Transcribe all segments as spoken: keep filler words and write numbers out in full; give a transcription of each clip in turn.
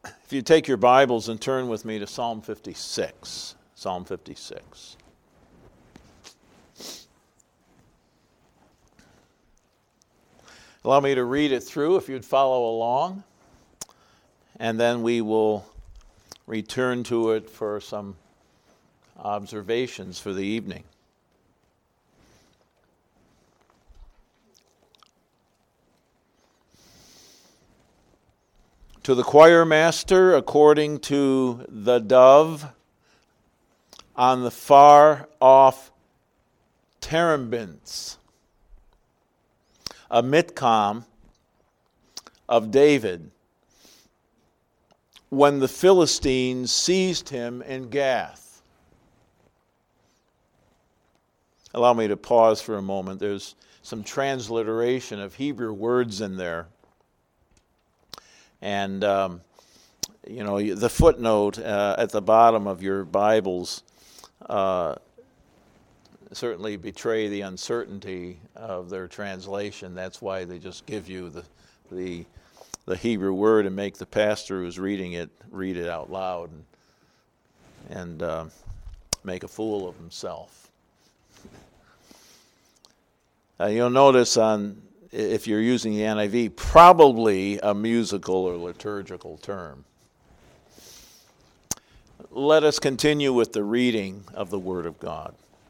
If you take your Bibles and turn with me to Psalm fifty-six. Psalm fifty-six. Allow me to read it through if you'd follow along, and then we will return to it for some observations for the evening. To the choir master, according to the dove on the far off terebinths, a mitkam of David, when the Philistines seized him in Gath. Allow me to pause for a moment. There's some transliteration of Hebrew words in there. And, um, you know, the footnote uh, at the bottom of your Bibles uh, certainly betray the uncertainty of their translation. That's why they just give you the the, the Hebrew word and make the pastor who's reading it read it out loud and, and uh, make a fool of himself. Uh, you'll notice on, if you're using the N I V, probably a musical or liturgical term. Let us continue with the reading of the Word of God.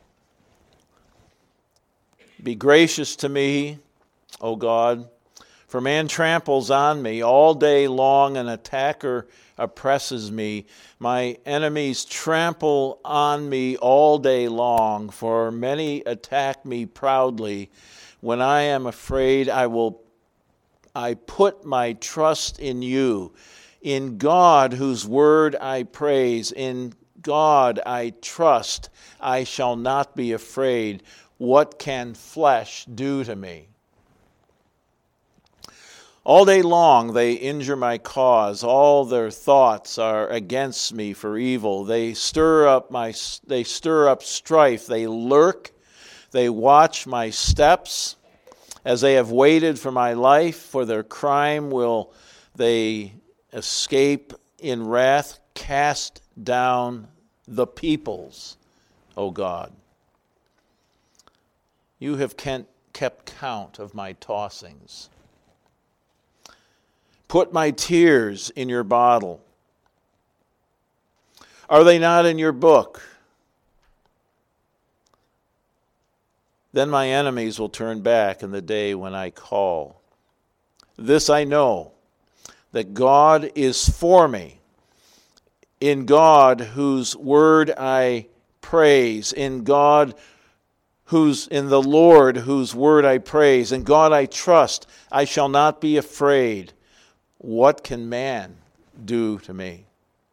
Be gracious to me, O God, for man tramples on me all day long, an attacker oppresses me. My enemies trample on me all day long, for many attack me proudly. When I am afraid, I will I put my trust in you. In God, whose word I praise, in God I trust. I shall not be afraid. What can flesh do to me? All day long they injure my cause. All their thoughts are against me for evil. They stir up my they stir up strife. They lurk. They watch my steps, as they have waited for my life. For their crime will they escape in wrath. Cast down the peoples, O God. You have kept count of my tossings. Put my tears in your bottle. Are they not in your book? Then my enemies will turn back in the day when I call. This I know, that God is for me. In God, whose word I praise. In God, whose in the Lord, whose word I praise. In God I trust. I shall not be afraid. What can man do to me?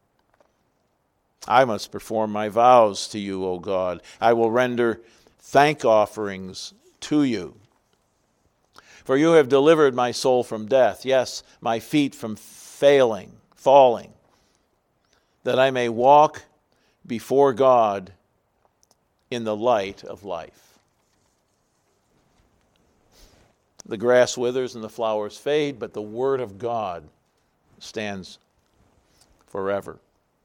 I must perform my vows to you, O God. I will render thank offerings to you. For you have delivered my soul from death, yes, my feet from failing, falling, that I may walk before God in the light of life. The grass withers and the flowers fade, but the word of God stands forever.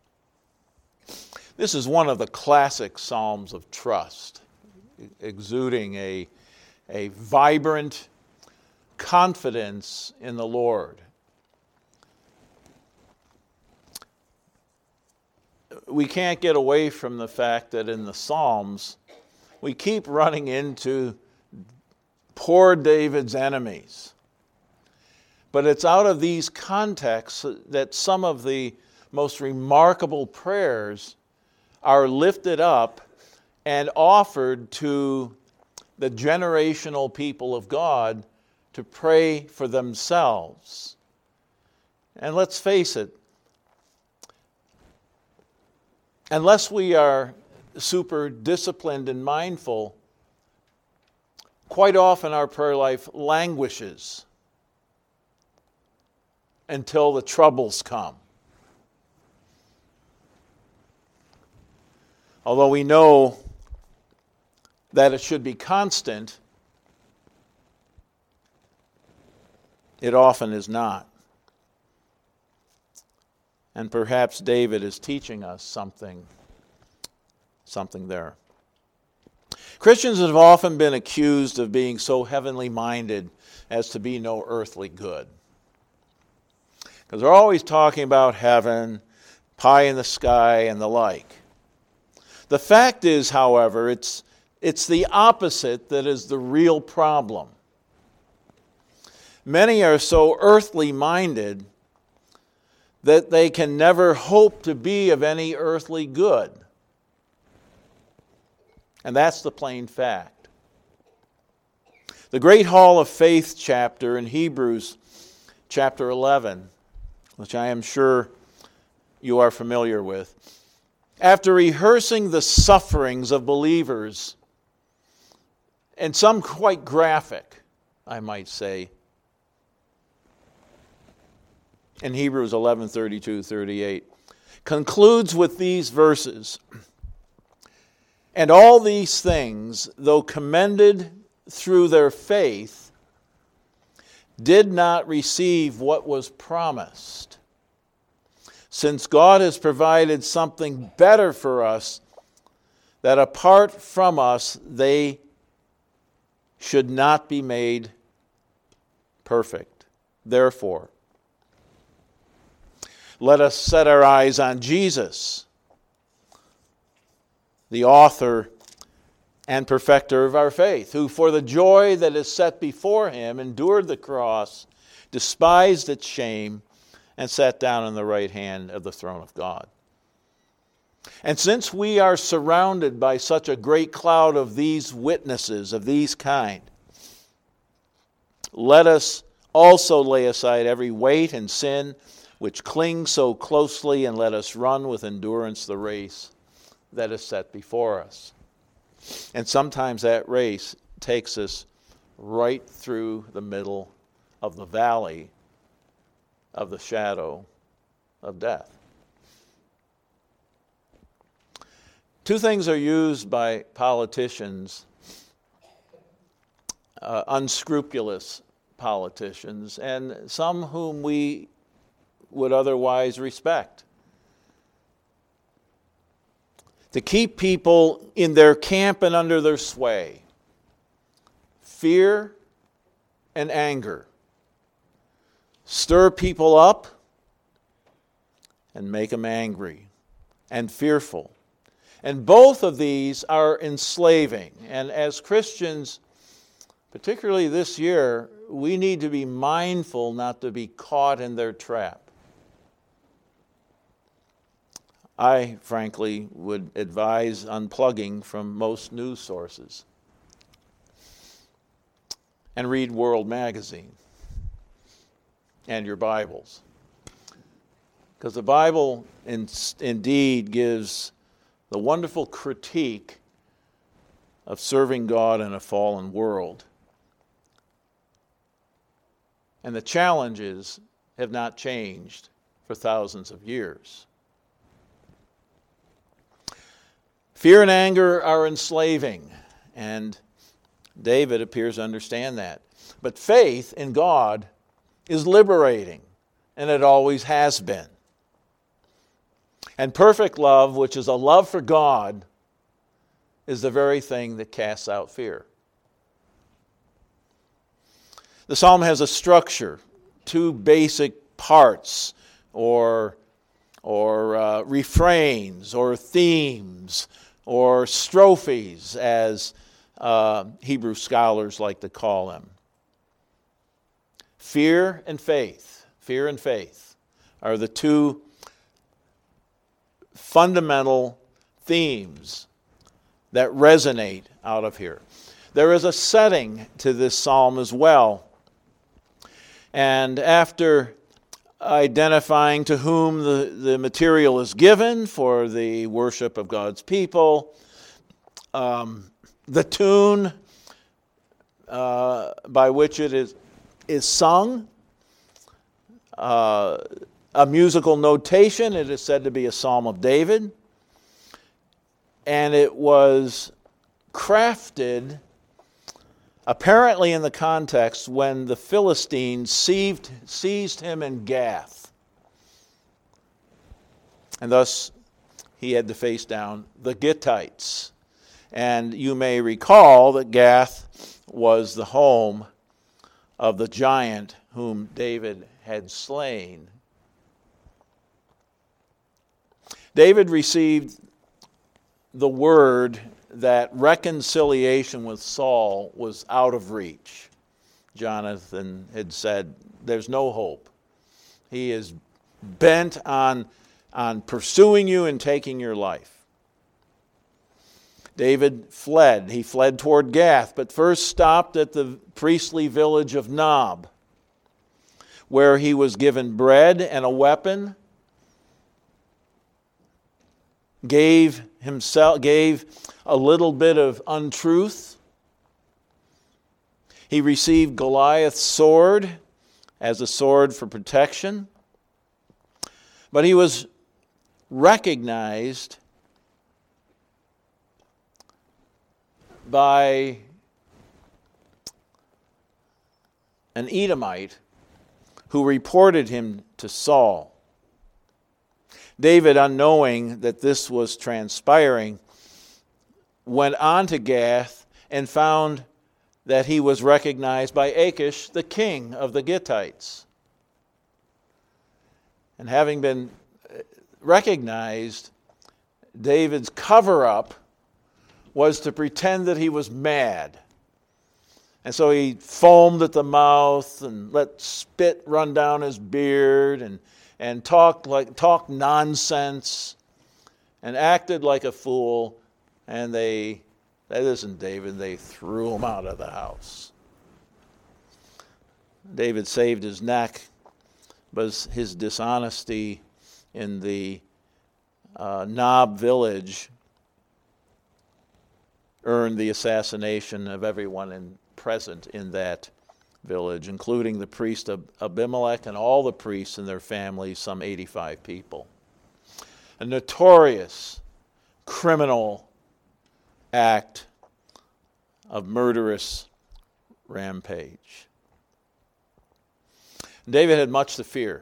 This is one of the classic psalms of trust, exuding a, a vibrant confidence in the Lord. We can't get away from the fact that in the Psalms, we keep running into poor David's enemies. But it's out of these contexts that some of the most remarkable prayers are lifted up and offered to the generational people of God to pray for themselves. And let's face it, unless we are super disciplined and mindful, quite often our prayer life languishes until the troubles come. Although we know that it should be constant, it often is not. And perhaps David is teaching us something, something there. Christians have often been accused of being so heavenly minded as to be no earthly good. Because they're always talking about heaven, pie in the sky, and the like. The fact is, however, it's, it's the opposite that is the real problem. Many are so earthly minded that they can never hope to be of any earthly good. And that's the plain fact. The Great Hall of Faith chapter in Hebrews chapter eleven, which I am sure you are familiar with, after rehearsing the sufferings of believers, and some quite graphic, I might say, in Hebrews eleven, thirty-two, thirty-eight, concludes with these verses. And all these things, though commended through their faith, did not receive what was promised, since God has provided something better for us, that apart from us they should not be made perfect. Therefore, let us set our eyes on Jesus, the author and perfecter of our faith, who for the joy that is set before him endured the cross, despised its shame, and sat down on the right hand of the throne of God. And since we are surrounded by such a great cloud of these witnesses, of these kind, let us also lay aside every weight and sin which clings so closely, and let us run with endurance the race that is set before us. And sometimes that race takes us right through the middle of the valley of the shadow of death. Two things are used by politicians, uh, unscrupulous politicians, and some whom we would otherwise respect, to keep people in their camp and under their sway. Fear and anger. Stir people up and make them angry and fearful. And both of these are enslaving. And as Christians, particularly this year, we need to be mindful not to be caught in their trap. I, frankly, would advise unplugging from most news sources and read World Magazine and your Bibles. Because the Bible in, indeed gives the wonderful critique of serving God in a fallen world. And the challenges have not changed for thousands of years. Fear and anger are enslaving, and David appears to understand that. But faith in God is liberating, and it always has been. And perfect love, which is a love for God, is the very thing that casts out fear. The psalm has a structure, two basic parts, or, or uh, refrains, or themes, or strophes, as uh, Hebrew scholars like to call them. Fear and faith, fear and faith are the two fundamental themes that resonate out of here. There is a setting to this psalm as well. And after identifying to whom the, the material is given for the worship of God's people, um, the tune uh, by which it is, is sung, uh, a musical notation, it is said to be a Psalm of David, and it was crafted apparently in the context when the Philistines seized, seized him in Gath. And thus he had to face down the Gittites. And you may recall that Gath was the home of the giant whom David had slain. David received the word that reconciliation with Saul was out of reach. Jonathan had said, there's no hope. He is bent on, on pursuing you and taking your life. David fled. He fled toward Gath, but first stopped at the priestly village of Nob, where he was given bread and a weapon, gave himself gave a little bit of untruth. He received Goliath's sword as a sword for protection, but he was recognized by an Edomite who reported him to Saul. David, unknowing that this was transpiring, went on to Gath and found that he was recognized by Achish, the king of the Gittites. And having been recognized, David's cover-up was to pretend that he was mad. And so he foamed at the mouth and let spit run down his beard and, and talked like talked nonsense and acted like a fool. And they, that isn't David, they threw him out of the house. David saved his neck, but his dishonesty in the uh, Nob village earned the assassination of everyone in, present in that village, including the priest of Abimelech and all the priests and their families, some eighty-five people. A notorious criminal act of murderous rampage. David had much to fear.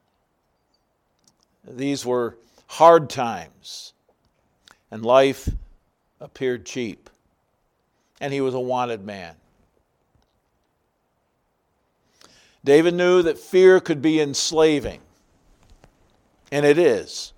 These were hard times, and life appeared cheap, and he was a wanted man. David knew that fear could be enslaving, and it is.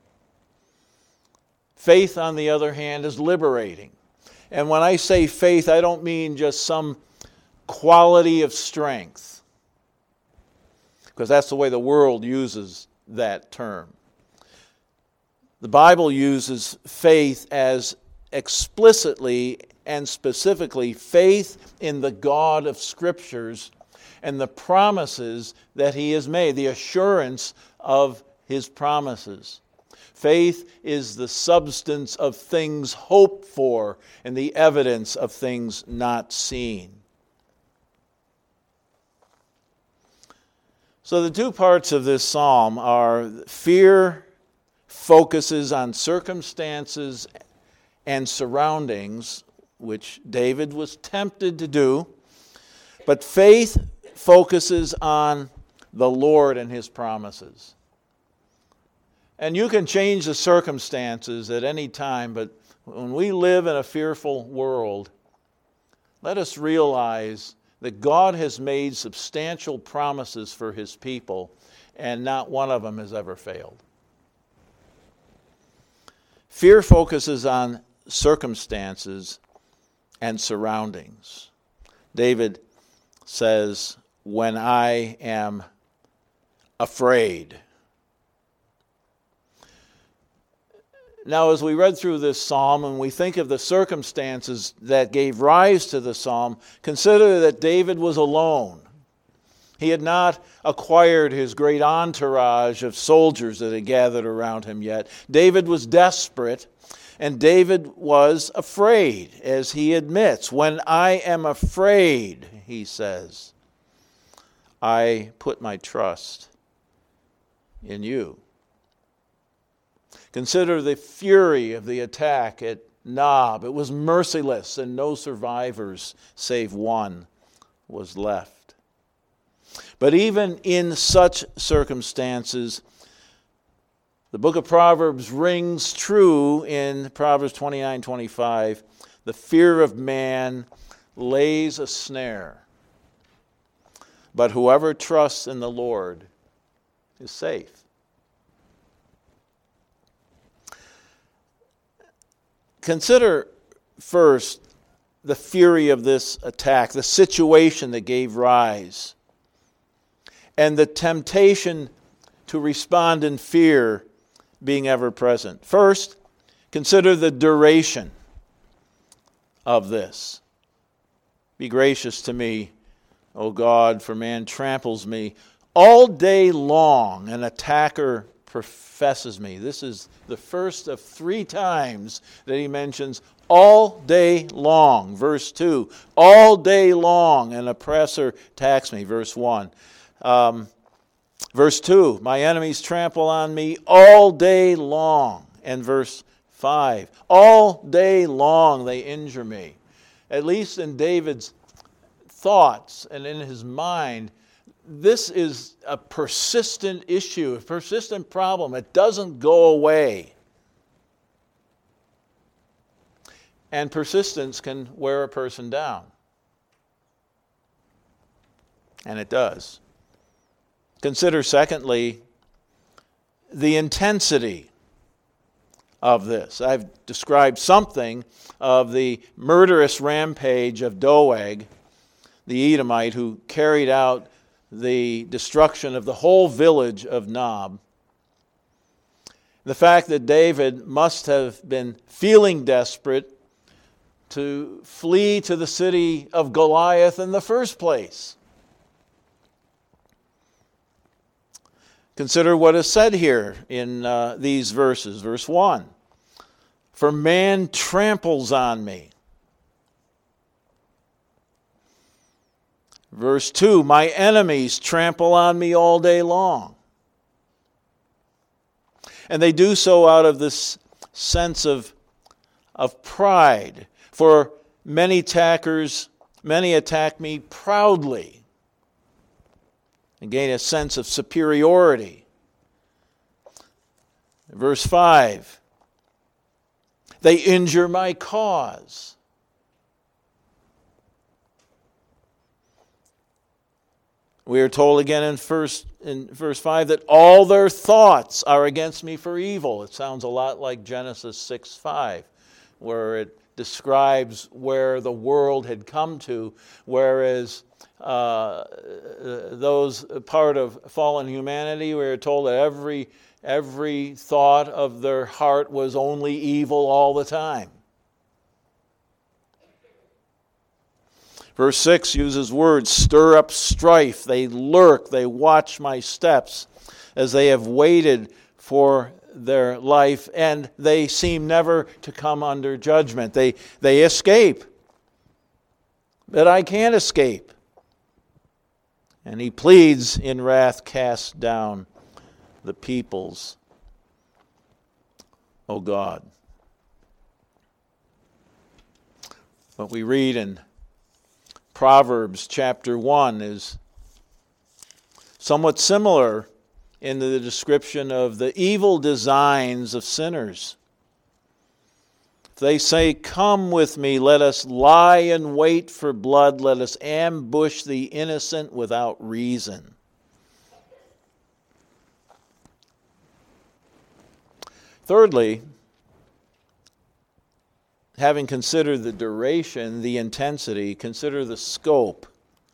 Faith, on the other hand, is liberating. And when I say faith, I don't mean just some quality of strength, because that's the way the world uses that term. The Bible uses faith as explicitly and specifically faith in the God of Scriptures and the promises that He has made, the assurance of His promises. Faith is the substance of things hoped for and the evidence of things not seen. So the two parts of this psalm are fear focuses on circumstances and surroundings, which David was tempted to do, but faith focuses on the Lord and His promises. And you can change the circumstances at any time, but when we live in a fearful world, let us realize that God has made substantial promises for His people, and not one of them has ever failed. Fear focuses on circumstances and surroundings. David says, when I am afraid. Now, as we read through this psalm and we think of the circumstances that gave rise to the psalm, consider that David was alone. He had not acquired his great entourage of soldiers that had gathered around him yet. David was desperate, and David was afraid, as he admits. When I am afraid, he says, I put my trust in you. Consider the fury of the attack at Nob. It was merciless, and no survivors save one was left. But even in such circumstances, The book of Proverbs rings true in Proverbs twenty-nine twenty-five. The fear of man lays a snare, but whoever trusts in the Lord is safe. Consider first the fury of this attack, the situation that gave rise, and the temptation to respond in fear being ever present. First, consider the duration of this. Be gracious to me, O God, for man tramples me. All day long an attacker professes me. This is the first of three times that he mentions all day long. Verse two, all day long an oppressor attacks me. Verse one. Um, verse two, my enemies trample on me all day long. And verse five, all day long they injure me. At least in David's thoughts and in his mind, this is a persistent issue, a persistent problem. It doesn't go away. And persistence can wear a person down. And it does. Consider, secondly, the intensity of this. I've described something of the murderous rampage of Doeg, the Edomite, who carried out the destruction of the whole village of Nob. The fact that David must have been feeling desperate to flee to the city of Goliath in the first place. Consider what is said here in uh, these verses. Verse one, for man tramples on me. Verse two, my enemies trample on me all day long. And they do so out of this sense of, of pride. For many attackers, many attack me proudly and gain a sense of superiority. Verse five, they injure my cause. We are told again in, first, in verse five that all their thoughts are against me for evil. It sounds a lot like Genesis six five, where it describes where the world had come to, whereas uh, those part of fallen humanity, we are told that every, every thought of their heart was only evil all the time. Verse six uses words, stir up strife. They lurk, they watch my steps as they have waited for their life, and they seem never to come under judgment. They, they escape, but I can't escape. And he pleads in wrath, cast down the peoples, O God. What we read in Proverbs chapter one is somewhat similar in the description of the evil designs of sinners. They say, come with me, let us lie in wait for blood, let us ambush the innocent without reason. Thirdly, having considered the duration, the intensity, consider the scope.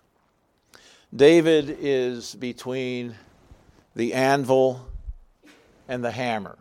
David is between the anvil and the hammer,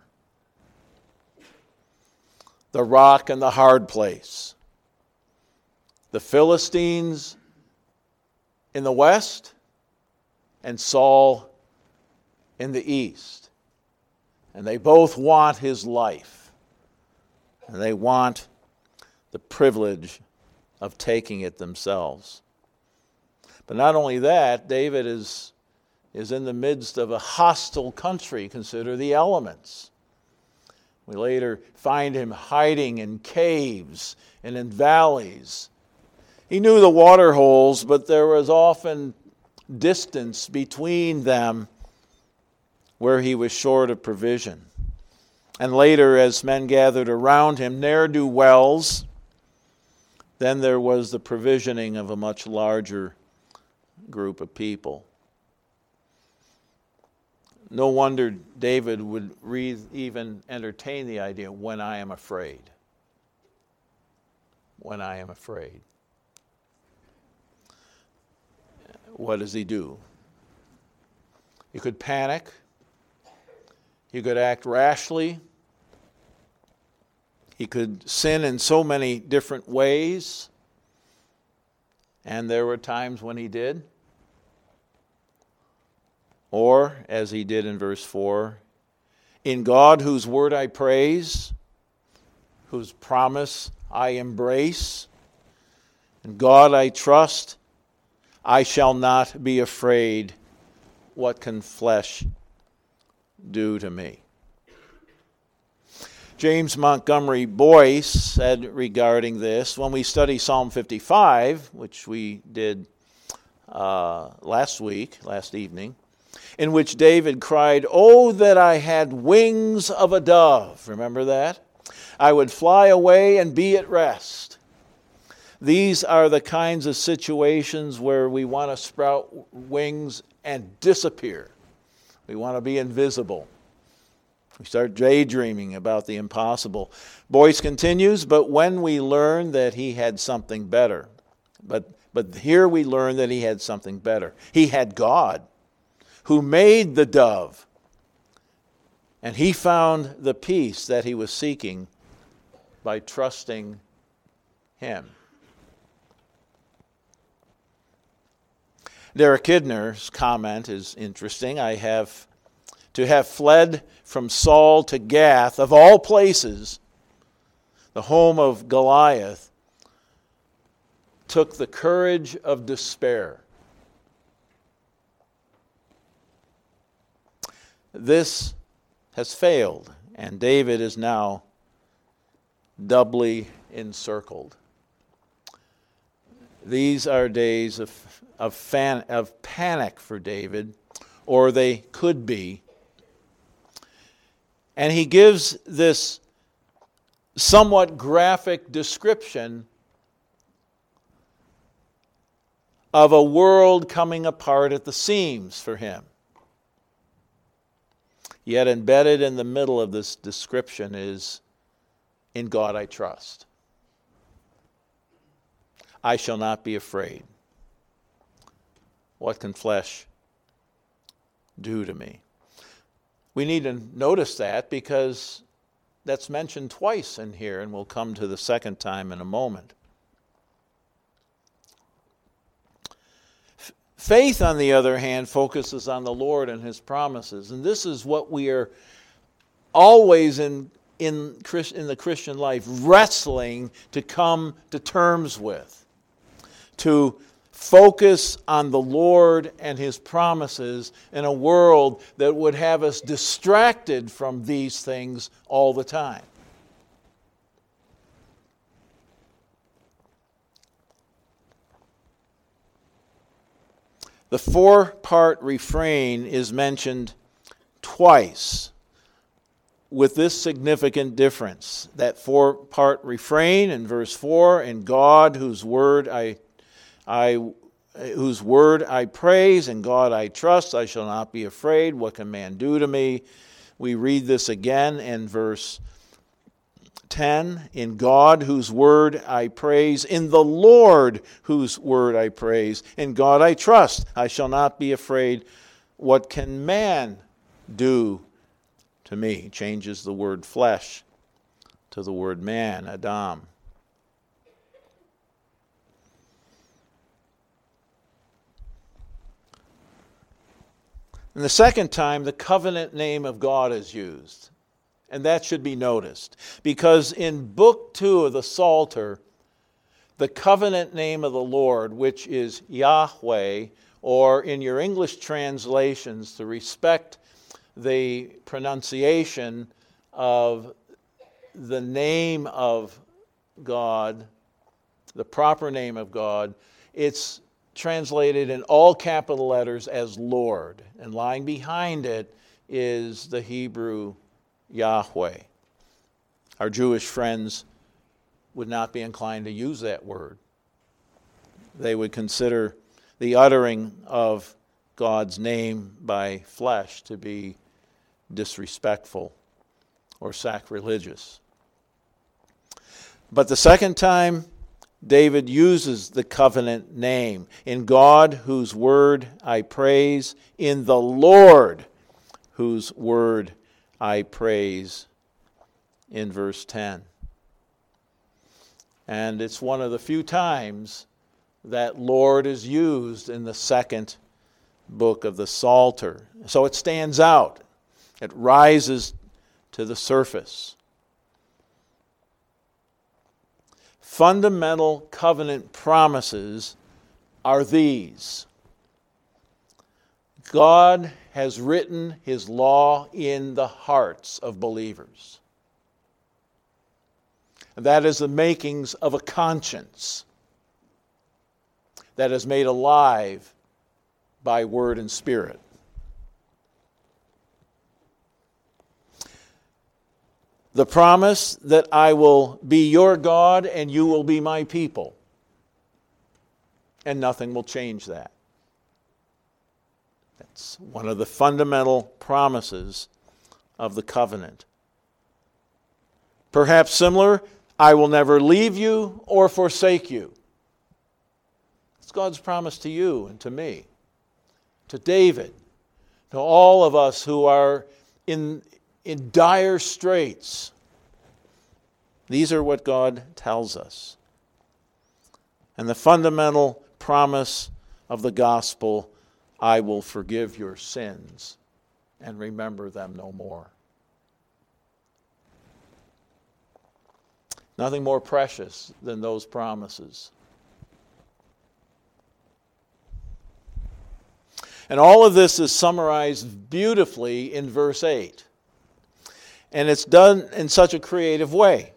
the rock and the hard place. The Philistines in the west and Saul in the east. And they both want his life. And they want the privilege of taking it themselves. But not only that, David is, is in the midst of a hostile country. Consider the elements. We later find him hiding in caves and in valleys. He knew the water holes, but there was often distance between them where he was short of provision. And later, as men gathered around him, ne'er-do-wells, then there was the provisioning of a much larger group of people. No wonder David would re- even entertain the idea, when I am afraid. When I am afraid. What does he do? You could panic. You could act rashly. He could sin in so many different ways. And there were times when he did. Or, as he did in verse four, in God whose word I praise, whose promise I embrace, in God I trust, I shall not be afraid. What can flesh do to me? James Montgomery Boyce said regarding this, when we study Psalm fifty-five, which we did uh, last week, last evening, in which David cried, "Oh, that I had wings of a dove." Remember that? "I would fly away and be at rest." These are the kinds of situations where we want to sprout wings and disappear. We want to be invisible. We start daydreaming about the impossible. Boyce continues, but when we learn that he had something better, but, but here we learn that he had something better. He had God, who made the dove, and he found the peace that he was seeking by trusting him. Derek Kidner's comment is interesting. I have to have fled from Saul to Gath, of all places, the home of Goliath, took the courage of despair. This has failed, and David is now doubly encircled. These are days of of, fan, of panic for David, or they could be. And he gives this somewhat graphic description of a world coming apart at the seams for him. Yet embedded in the middle of this description is, in God I trust. I shall not be afraid. What can flesh do to me? We need to notice that because that's mentioned twice in here, and we'll come to the second time in a moment. F- faith, on the other hand, focuses on the Lord and his promises. And this is what we are always in, in, Christ, in the Christian life wrestling to come to terms with. To focus on the Lord and his promises in a world that would have us distracted from these things all the time. The four-part refrain is mentioned twice with this significant difference. That four-part refrain in verse four, in God whose word I I, whose word I praise, and God I trust, I shall not be afraid. What can man do to me? We read this again in verse ten. In God whose word I praise, in the Lord whose word I praise, in God I trust, I shall not be afraid. What can man do to me? Changes the word flesh to the word man, Adam. And the second time, the covenant name of God is used. And that should be noticed. Because in Book two of the Psalter, the covenant name of the Lord, which is Yahweh, or in your English translations, to respect the pronunciation of the name of God, the proper name of God, it's translated in all capital letters as Lord. And lying behind it is the Hebrew Yahweh. Our Jewish friends would not be inclined to use that word. They would consider the uttering of God's name by flesh to be disrespectful or sacrilegious. But the second time, David uses the covenant name. In God, whose word I praise, in the Lord, whose word I praise, in verse ten. And it's one of the few times that Lord is used in the second book of the Psalter. So it stands out. It rises to the surface. Fundamental covenant promises are these. God has written his law in the hearts of believers. That is the makings of a conscience that is made alive by word and spirit. The promise that I will be your God and you will be my people. And nothing will change that. That's one of the fundamental promises of the covenant. Perhaps similar, I will never leave you or forsake you. It's God's promise to you and to me, to David, to all of us who are in, in dire straits. These are what God tells us. And the fundamental promise of the gospel, I will forgive your sins and remember them no more. Nothing more precious than those promises. And all of this is summarized beautifully in verse eight. And it's done in such a creative way.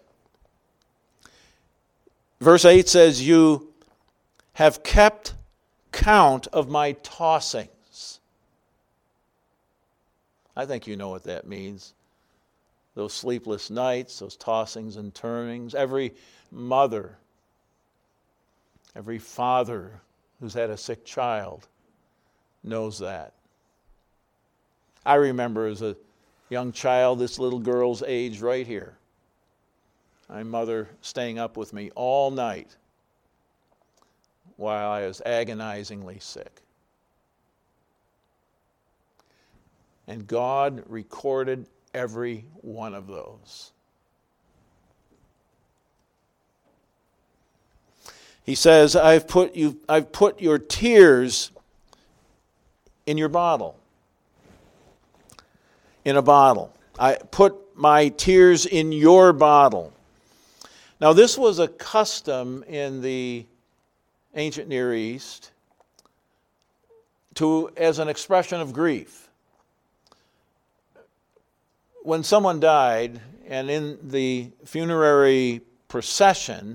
Verse eight says, you have kept count of my tossings. I think you know what that means. Those sleepless nights, those tossings and turnings. Every mother, every father who's had a sick child knows that. I remember as a young child, this little girl's age right here. My mother staying up with me all night while I was agonizingly sick. And God recorded every one of those. He says, I've put you, I've put your tears in your bottle. In a bottle. I put my tears in your bottle. Now, this was a custom in the ancient Near East to, as an expression of grief. When someone died, and in the funerary procession,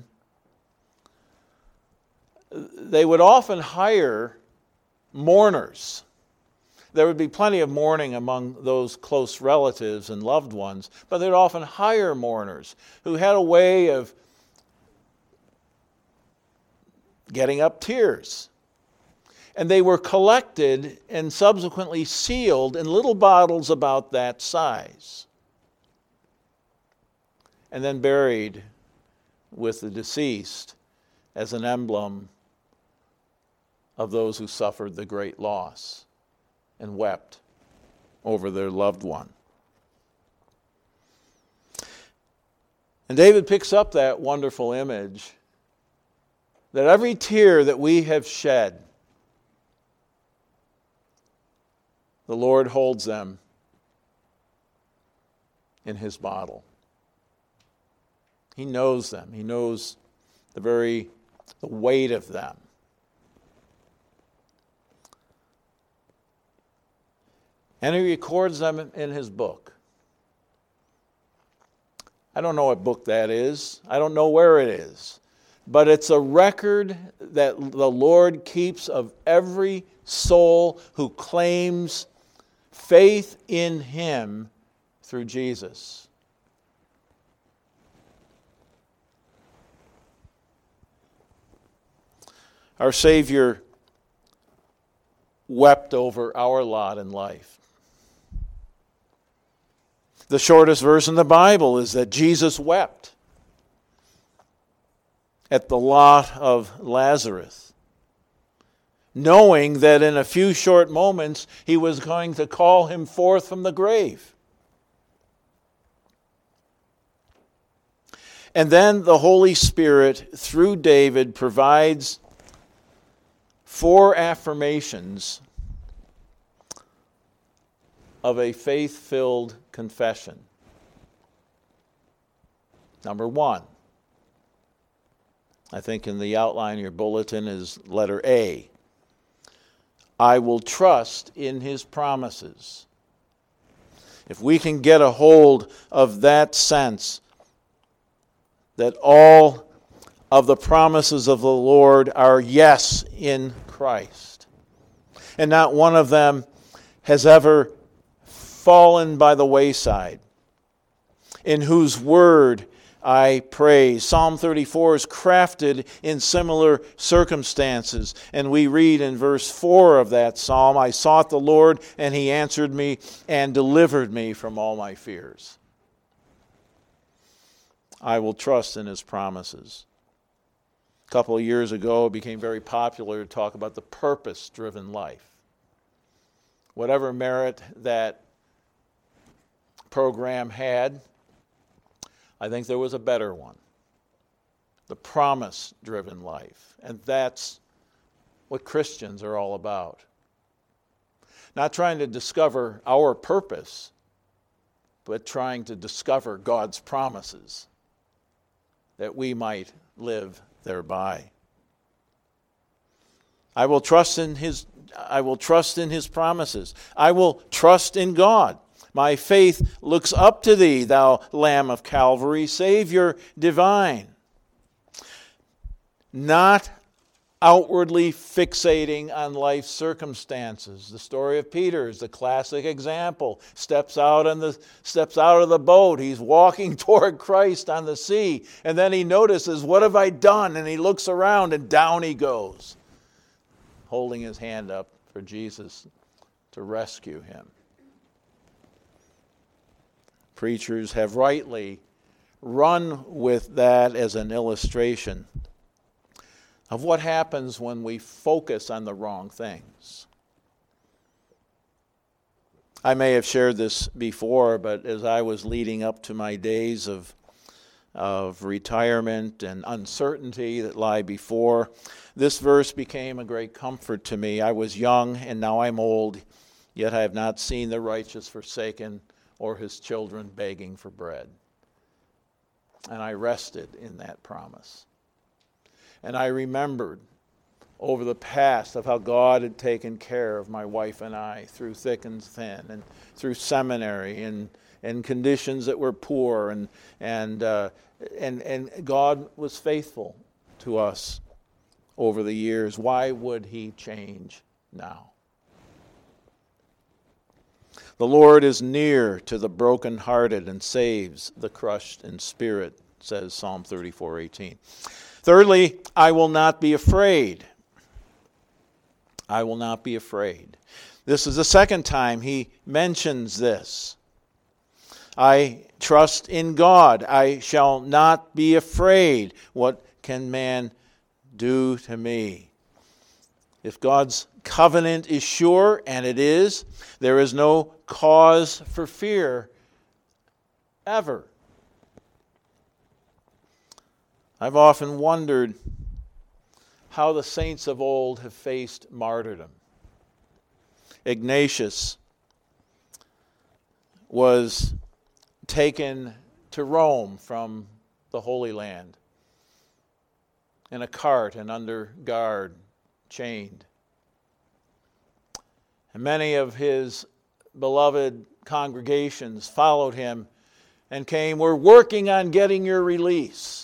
they would often hire mourners. There would be plenty of mourning among those close relatives and loved ones, but they'd often hire mourners who had a way of getting up tears. And they were collected and subsequently sealed in little bottles about that size, and then buried with the deceased as an emblem of those who suffered the great loss and wept over their loved one. And David picks up that wonderful image that every tear that we have shed, the Lord holds them in his bottle. He knows them. He knows the very the weight of them. And he records them in his book. I don't know what book that is. I don't know where it is. But it's a record that the Lord keeps of every soul who claims faith in him through Jesus. Our Savior wept over our lot in life. The shortest verse in the Bible is that Jesus wept at the lot of Lazarus, knowing that in a few short moments he was going to call him forth from the grave. And then the Holy Spirit, through David, provides four affirmations of a faith-filled confession. Number one, I think in the outline of your bulletin is letter A. I will trust in his promises. If we can get a hold of that sense that all of the promises of the Lord are yes in Christ, and not one of them has ever fallen by the wayside, in whose word I praise. Psalm thirty-four is crafted in similar circumstances, and we read in verse four of that psalm, I sought the Lord, and he answered me and delivered me from all my fears. I will trust in his promises. A couple of years ago, it became very popular to talk about the purpose-driven life. Whatever merit that program had, I think there was a better one. The promise-driven life. And that's what Christians are all about. Not trying to discover our purpose, but trying to discover God's promises, that we might live thereby. I will trust in his I will trust in his promises. I will trust in God. My faith looks up to thee, thou Lamb of Calvary, Savior divine. Not outwardly fixating on life's circumstances. The story of Peter is the classic example. Steps out on the steps out of the boat. He's walking toward Christ on the sea, and then he notices, what have I done? And he looks around, and down he goes, holding his hand up for Jesus to rescue him. Preachers have rightly run with that as an illustration of what happens when we focus on the wrong things. I may have shared this before, but as I was leading up to my days of, of retirement and uncertainty that lie before, this verse became a great comfort to me. I was young, and now I'm old, yet I have not seen the righteous forsaken or his children begging for bread. And I rested in that promise. And I remembered over the past of how God had taken care of my wife and I through thick and thin, and through seminary, and, and conditions that were poor, and and uh, and and God was faithful to us over the years. Why would he change now? The Lord is near to the brokenhearted and saves the crushed in spirit, says Psalm thirty-four eighteen. Thirdly, I will not be afraid. I will not be afraid. This is the second time he mentions this. I trust in God. I shall not be afraid. What can man do to me? If God's covenant is sure, and it is, there is no cause for fear ever. I've often wondered how the saints of old have faced martyrdom. Ignatius was taken to Rome from the Holy Land in a cart and under guard, chained. And many of his beloved congregations followed him and came, we're working on getting your release.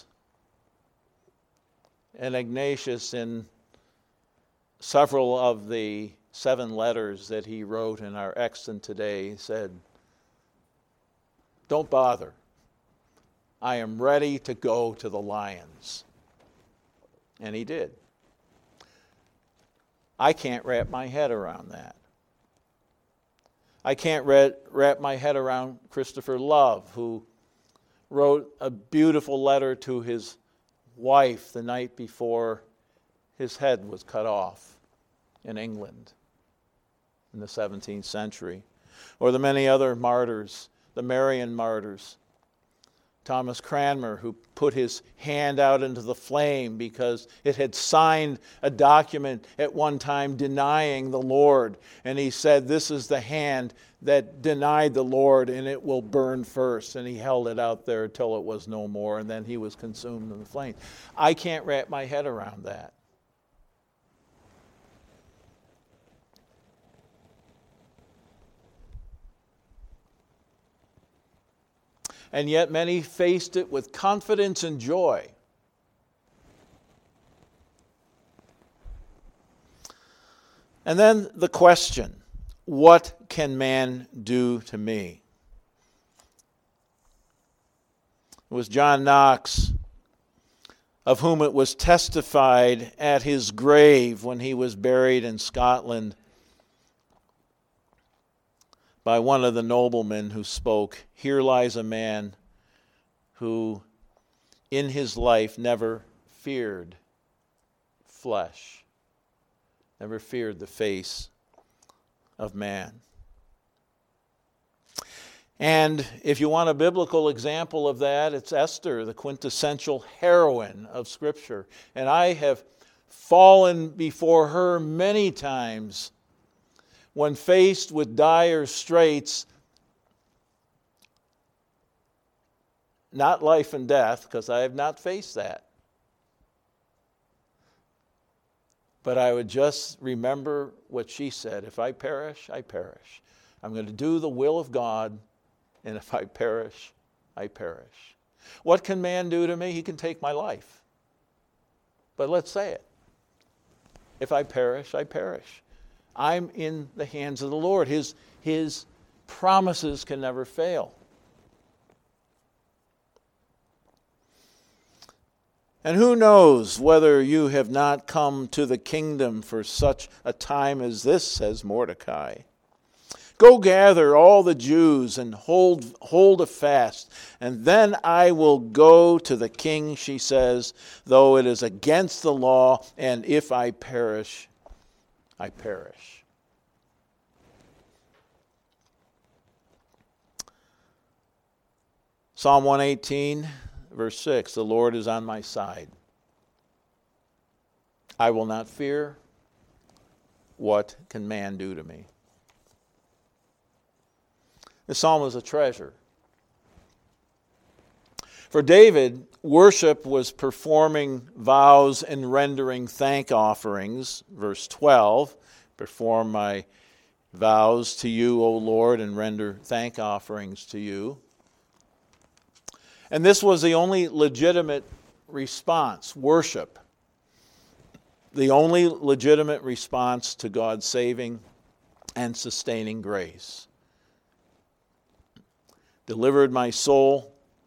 And Ignatius, in several of the seven letters that he wrote and are extant today, said, Don't bother. I am ready to go to the lions. And he did. I can't wrap my head around that. I can't wrap my head around Christopher Love, who wrote a beautiful letter to his wife the night before his head was cut off in England in the seventeenth century. Or the many other martyrs, the Marian martyrs. Thomas Cranmer, who put his hand out into the flame because it had signed a document at one time denying the Lord. And he said, this is the hand that denied the Lord, and it will burn first. And he held it out there until it was no more, and then he was consumed in the flames. I can't wrap my head around that. And yet many faced it with confidence and joy. And then the question, what can man do to me? It was John Knox, of whom it was testified at his grave when he was buried in Scotland by one of the noblemen who spoke, here lies a man who in his life never feared flesh, never feared the face of man. And if you want a biblical example of that, it's Esther, the quintessential heroine of Scripture. And I have fallen before her many times when faced with dire straits, not life and death, because I have not faced that. But I would just remember what she said, if I perish, I perish. I'm going to do the will of God, and if I perish, I perish. What can man do to me? He can take my life. But let's say it. If I perish, I perish. I'm in the hands of the Lord. His, his promises can never fail. And who knows whether you have not come to the kingdom for such a time as this, says Mordecai. Go gather all the Jews and hold, hold a fast, and then I will go to the king, she says, though it is against the law, and if I perish, I perish. Psalm one eighteen, verse six, the Lord is on my side. I will not fear. What can man do to me? This psalm is a treasure. For David, worship was performing vows and rendering thank offerings. Verse twelve, perform my vows to you, O Lord, and render thank offerings to you. And this was the only legitimate response, worship. The only legitimate response to God's saving and sustaining grace. Delivered my soul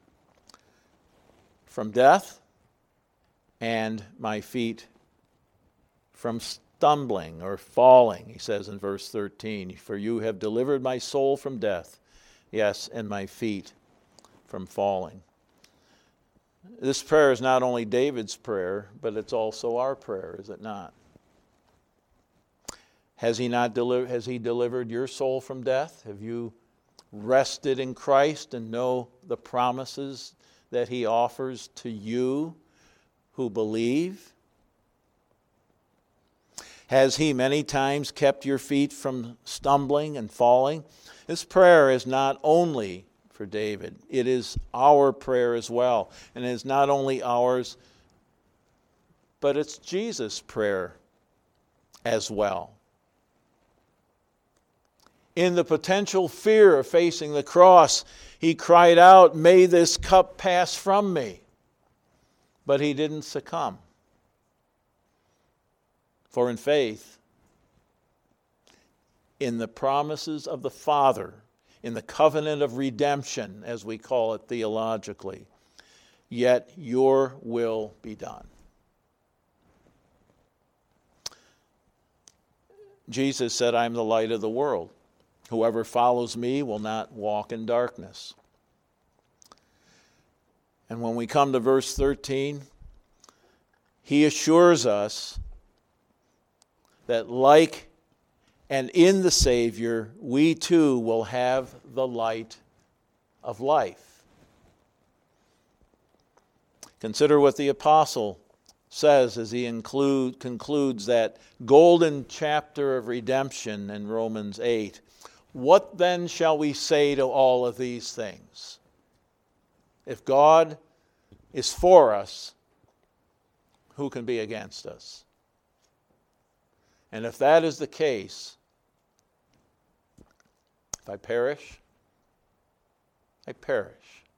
from death and my feet from stumbling or falling, he says in verse thirteen. For you have delivered my soul from death, yes, and my feet from falling. This prayer is not only David's prayer, but it's also our prayer, is it not? Has he not deli- has he delivered your soul from death? Have you rested in Christ and know the promises that he offers to you who believe? Has he many times kept your feet from stumbling and falling? This prayer is not only for David, it is our prayer as well. And it is not only ours, but it's Jesus' prayer as well. In the potential fear of facing the cross, he cried out, "May this cup pass from me." But he didn't succumb. For in faith, in the promises of the Father, in the covenant of redemption, as we call it theologically. Yet your will be done. Jesus said, I am the light of the world. Whoever follows me will not walk in darkness. And when we come to verse thirteen, he assures us that like and in the Savior, we too will have the light of life. Consider what the apostle says as he include, concludes that golden chapter of redemption in Romans eight. What then shall we say to all of these things? If God is for us, who can be against us? And if that is the case, if I perish, I perish.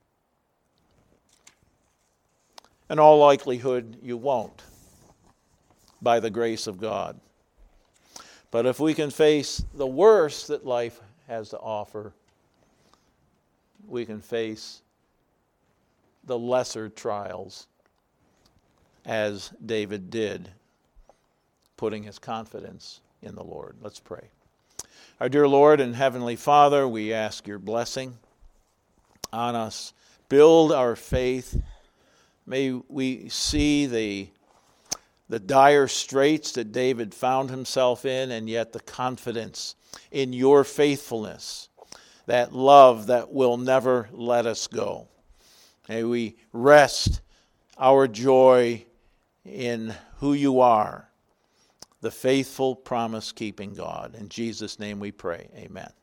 In all likelihood, you won't, by the grace of God. But if we can face the worst that life has to offer, we can face the lesser trials, as David did, putting his confidence in the Lord. Let's pray. Our dear Lord and Heavenly Father, we ask your blessing on us. Build our faith. May we see the, the dire straits that David found himself in, and yet the confidence in your faithfulness, that love that will never let us go. May we rest our joy in who you are, the faithful, promise-keeping God. In Jesus' name we pray. Amen.